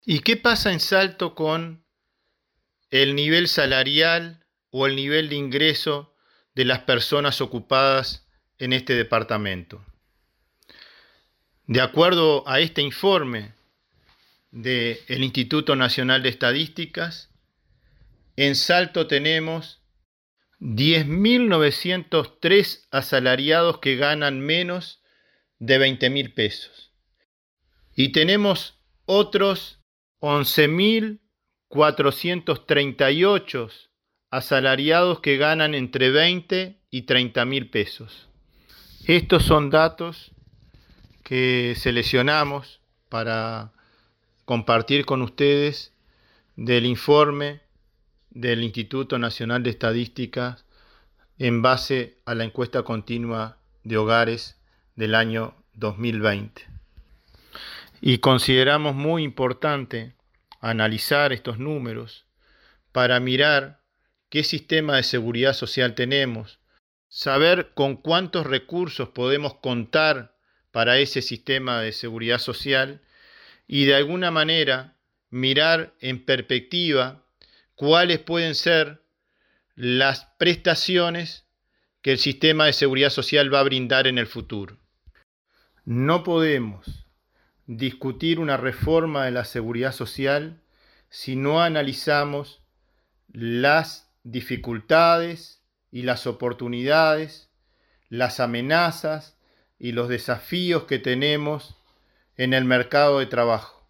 ¿Y qué pasa en Salto con el nivel salarial o el nivel de ingreso de las personas ocupadas en este departamento? De acuerdo a este informe del Instituto Nacional de Estadísticas, en Salto tenemos 10.903 asalariados que ganan menos de 20.000 pesos. Y tenemos otros 11.438 asalariados que ganan entre 20 y 30.000 pesos. Estos son datos que seleccionamos para compartir con ustedes del informe del Instituto Nacional de Estadísticas en base a la encuesta continua de hogares del año 2020. Y consideramos muy importante analizar estos números para mirar qué sistema de seguridad social tenemos, saber con cuántos recursos podemos contar para ese sistema de seguridad social y de alguna manera mirar en perspectiva cuáles pueden ser las prestaciones que el sistema de seguridad social va a brindar en el futuro. No podemos discutir una reforma de la seguridad social si no analizamos las dificultades y las oportunidades, las amenazas y los desafíos que tenemos en el mercado de trabajo.